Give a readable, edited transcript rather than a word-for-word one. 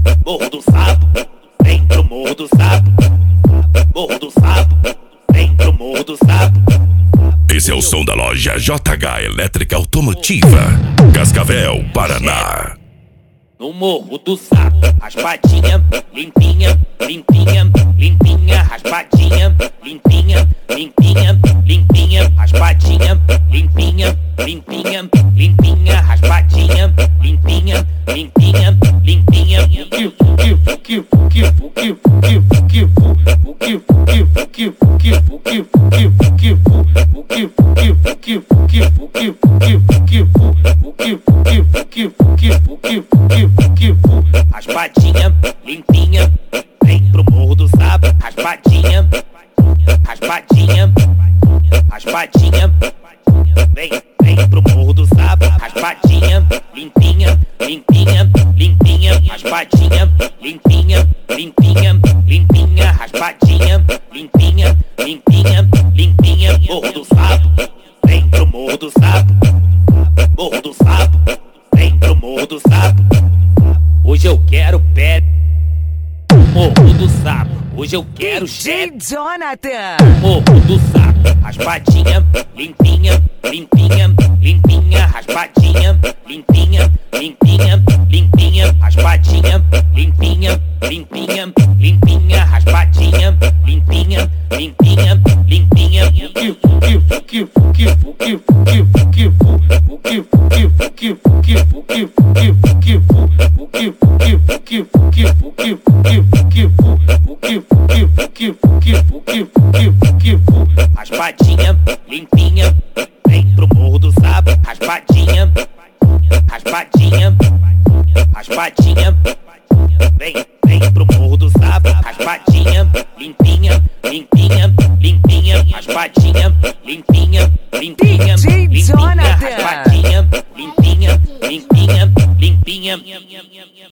Morro do Sapo, vem pro Morro do Sapo. Morro do Sapo, vem pro Morro do Sapo. Esse é o som da loja JH Elétrica Automotiva, Cascavel, Paraná. No Morro do Sapo, raspadinha, limpinha, limpinha, limpinha, raspadinha, limpinha, limpinha, limpinha, raspadinha, limpinha, limpinha, limpinha, raspadinha, limpinha, limpinha, limpinha. Raspadinha, limpinha, vem pro Morro do Sapo. Raspadinha, raspadinha, raspadinha, vem pro Morro do Sapo. Raspadinha, limpinha, limpinha, limpinha, raspadinha, limpinha, limpinha, limpinha, raspadinha, limpinha, limpinha, limpinha. Morro do Sapo, vem pro Morro do Sapo. Morro do Sapo, vem pro Morro do Sapo. Hoje eu quero pé, Morro do Sapo. Hoje eu quero chefe, Jonathan. Morro do Sapo. Raspadinha, limpinha, limpinha, limpinha, raspadinha, limpinha, limpinha, limpinha, raspadinha, limpinha, limpinha, limpinha, raspadinha, limpinha, limpinha, limpinha. Raspadinha, limpinha, vem pro Morro do Sapo. Raspadinha, raspadinha, raspadinha, vem pro Morro do Sapo. Raspadinha, limpinha, limpinha, limpinha, raspadinha, limpinha, limpinha, limpinha, raspadinha, limpinha, limpinha, limpinha.